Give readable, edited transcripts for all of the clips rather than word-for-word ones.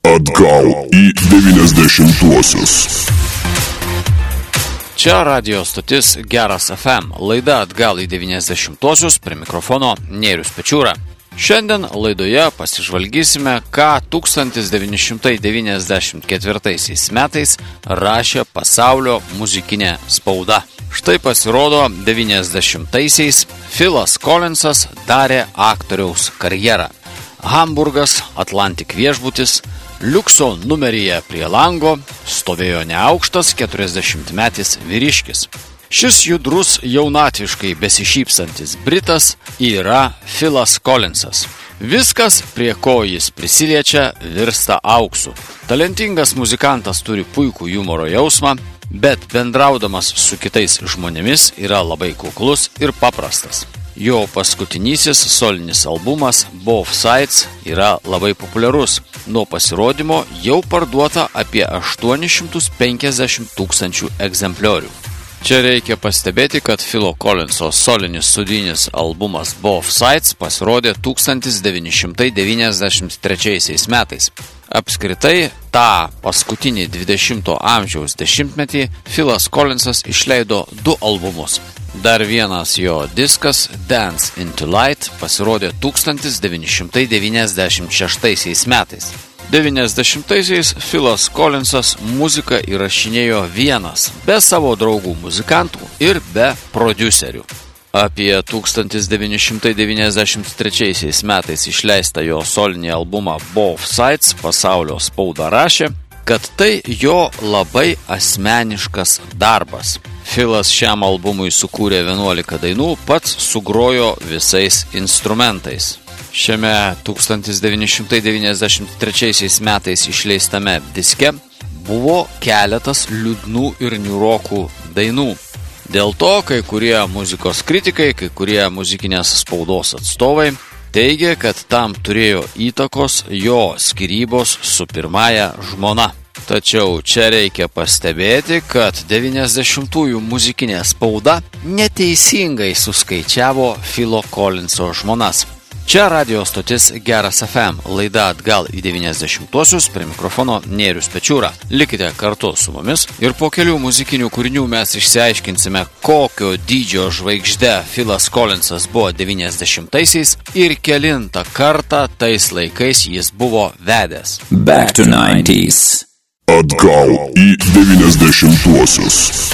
Atgal į 90-uosius. Čia radio stotis Geras FM, laida Atgal į 90-uosius, prie mikrofono Nėrius Pečiūra. Šiandien laidoje pasižvalgysime, ką 1994 metais rašė pasaulio muzikinė spauda. Štai pasirodo, 90-aisiais Philas Collinsas darė aktoriaus karjerą. Hamburgas, Atlantic viešbutis, liukso numeryje prie lango stovėjo neaukštas 40-metis vyriškis. Šis judrus jaunatviškai besišypsantis britas yra Philas Collinsas. Viskas, prie ko jis prisiliečia, virsta auksu. Talentingas muzikantas turi puikų humoro jausmą, bet bendraudamas su kitais žmonėmis yra labai kuklus ir paprastas. Jo paskutinysis solinis albumas Both Sides yra labai populiarus. Nuo pasirodymo jau parduota apie 850 000 egzempliorių. Čia reikia pastebėti, kad Philo Collinso solinis studijinis albumas Both Sides pasirodė 1993 metais. Apskritai, tą paskutinį 20 amžiaus dešimtmetį Philas Collinsas išleido 2 albumus. Dar vienas jo diskas Dance into Light pasirodė 1996 metais. 90-aisiais Philas Collinsas muziką įrašinėjo vienas, be savo draugų muzikantų ir be prodiuserių. Apie 1993 metais išleistą jo solinį albumą Both Sides pasaulio spauda rašė, kad tai jo labai asmeniškas darbas. Philas šiam albumui sukūrė 11 dainų, pats sugrojo visais instrumentais. Šiame 1993 metais išleistame diske buvo keletas liūdnų ir niūrokų dainų. Dėl to kai kurie muzikos kritikai, kai kurie muzikinės spaudos atstovai teigia, kad tam turėjo įtakos jo skyrybos su pirmąja žmona. Tačiau čia reikia pastebėti, kad 90-ųjų muzikinė spauda neteisingai suskaičiavo Philo Collinso žmonas. Čia radio stotis Geras FM, laida Atgal į 90-uosius, prie mikrofono Nėrius Pečiūra. Likite kartu su mumis ir po kelių muzikinių kūrinių mes išsiaiškinsime, kokio dydžio žvaigžde Philas Collinsas buvo 90-aisiais ir kelintą kartą tais laikais jis buvo vedęs. Back to 90s. Atgal į 90-uosius.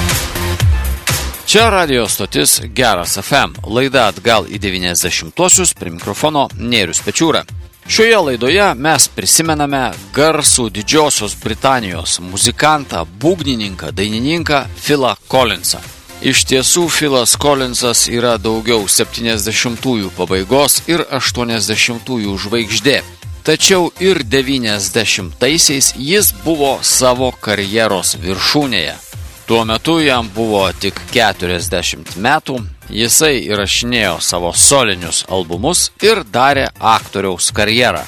Čia radio stotis Geras FM, laida Atgal į 90-uosius, prie mikrofono Nėrius Pečiūra. Šioje laidoje mes prisimename garsų Didžiosios Britanijos muzikantą, būgnininką, dainininką Philą Collinsą. Iš tiesų, Philas Collinsas yra daugiau 70-ųjų pabaigos ir 80-ųjų žvaigždė. Tačiau ir 90-aisiais jis buvo savo karjeros viršūnėje. Tuo metu jam buvo tik 40 metų, jisai įrašinėjo savo solinius albumus ir darė aktoriaus karjerą.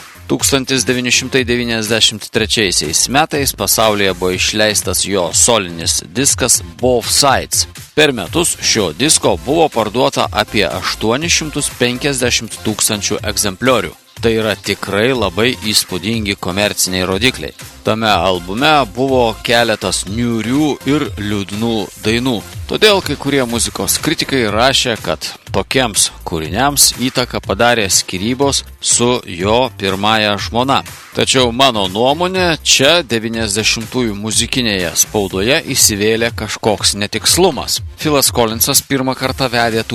1993 metais pasaulyje buvo išleistas jo solinis diskas Both Sides. Per metus šio disko buvo parduota apie 850 000 egzempliorių. Tai yra tikrai labai įspūdingi komerciniai rodikliai. Tame albume buvo keletas niūrių ir liūdnų dainų. Todėl kai kurie muzikos kritikai rašė, kad tokiems kūriniams įtaką padarė skyrybos su jo pirmąja žmona. Tačiau mano nuomonė, čia 90-ųjų muzikinėje spaudoje įsivėlė kažkoks netikslumas. Philas Collinsas pirmą kartą vedė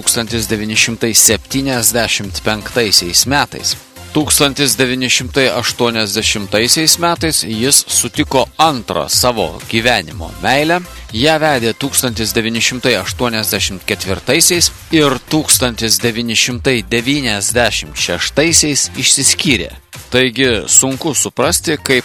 1975 metais. 1980 metais jis sutiko antrą savo gyvenimo meilę, ją vedė 1984 ir 1996 išsiskyrė. Taigi sunku suprasti, kaip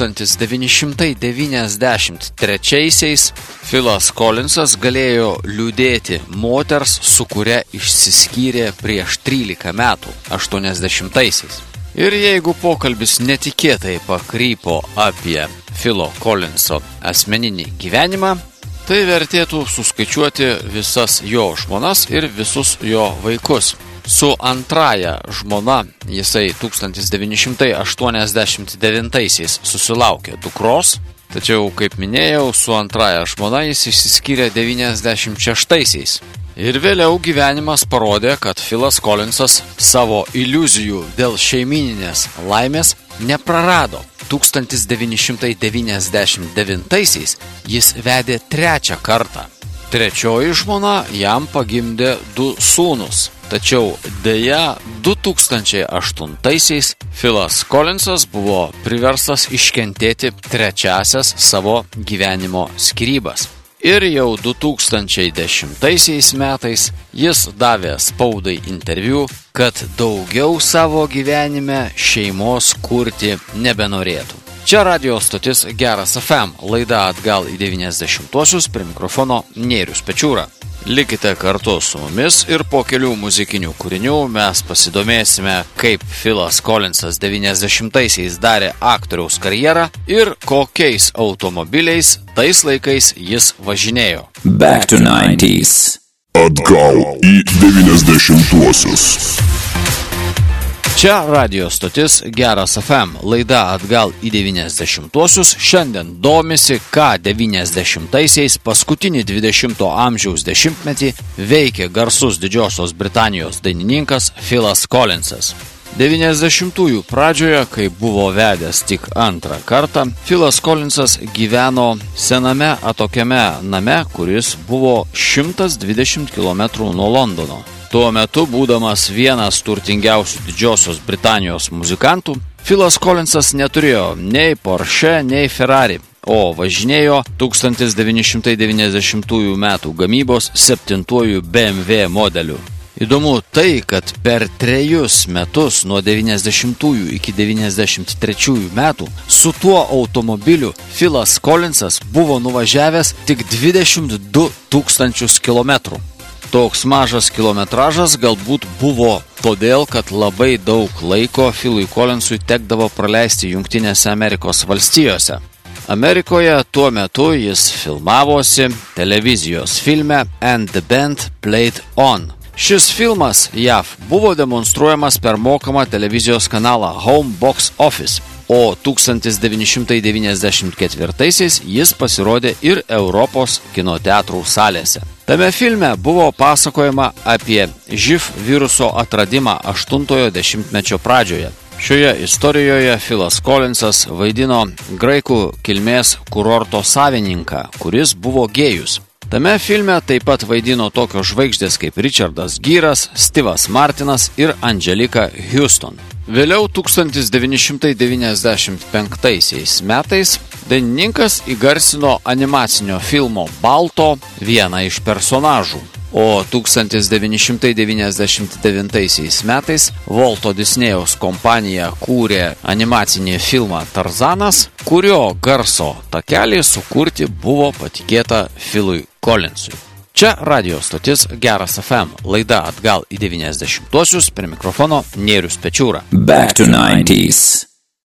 1993 Philas Collinsas galėjo liūdėti moters, su kuria išsiskyrė prieš 13 metų, 80-aisiais. Ir jeigu pokalbis netikėtai pakrypo apie Philo Collinso asmeninį gyvenimą, tai vertėtų suskaičiuoti visas jo žmonas ir visus jo vaikus. Su antraja žmona jisai 1989 susilaukė dukros, tačiau, kaip minėjau, su antraja žmona jis išsiskyrė 96. Ir vėliau gyvenimas parodė, kad Philas Collinsas savo iliuzijų dėl šeimyninės laimės neprarado. 1999 jis vedė trečią kartą. Trečioji žmona jam pagimdė 2 sūnus. Tačiau dėja 2008 Philas Collinsas buvo priverstas iškentėti trečiasias savo gyvenimo skyrybas. Ir jau 2010 metais jis davė spaudai interviu, kad daugiau savo gyvenime šeimos kurti nebenorėtų. Čia radio stotis Geras FM, laida Atgal į 90-uosius, prie mikrofono Nėrius Pečiūra. Likite kartu su mumis ir po kelių muzikinių kūrinių mes pasidomėsime, kaip Philas Collinsas 90-aisiais darė aktoriaus karjerą ir kokiais automobiliais tais laikais jis važinėjo. Back to 90s. Atgal į 90-uosius. Čia radio stotis Geras FM, laida Atgal į 90-uosius. Šiandien domisi, ką 90-aisiais paskutinį 20 amžiaus dešimtmetį veikė garsus Didžiosios Britanijos dainininkas Philas Collinsas. 90-ųjų pradžioje, kai buvo vedęs tik antrą kartą, Philas Collinsas gyveno sename atokiame name, kuris buvo 120 km nuo Londono. Tuo metu, būdamas vienas turtingiausių Didžiosios Britanijos muzikantų, Philas Collinsas neturėjo nei Porsche, nei Ferrari, o važinėjo 1990 metų gamybos 7 BMW modeliu. Įdomu tai, kad per 3 metus nuo 90 iki 93 metų su tuo automobiliu Philas Collinsas buvo nuvažiavęs tik 22 000 kilometrų. Toks mažas kilometražas galbūt buvo todėl, kad labai daug laiko Philui Collinsui tekdavo praleisti Jungtinėse Amerikos valstijose. Amerikoje tuo metu jis filmavosi televizijos filme And the Band Played On. Šis filmas JAV buvo demonstruojamas per mokamą televizijos kanalą Home Box Office, o 1994 jis pasirodė ir Europos kino teatrų salėse. Tame filme buvo pasakojama apie živ viruso atradimą 8-ojo dešimtmečio pradžioje. Šioje istorijoje Philas Collinsas vaidino graikų kilmės kurorto savininką, kuris buvo gėjus. Tame filme taip pat vaidino tokios žvaigždės kaip Richardas Geras, Steve'as Martinas ir Angelika Houston. Vėliau 1995 metais dainininkas įgarsino animacinio filmo Balto vieną iš personažų, o 1999 metais Walto Disnėjaus kompanija kūrė animacinį filmą Tarzanas, kurio garso takelį sukurti buvo patikėta Philui Collinsui. Čia radio stotis Geras FM, laida Atgal į 90-uosius, prie mikrofono Nėrius Pečiūra. Back to 90s.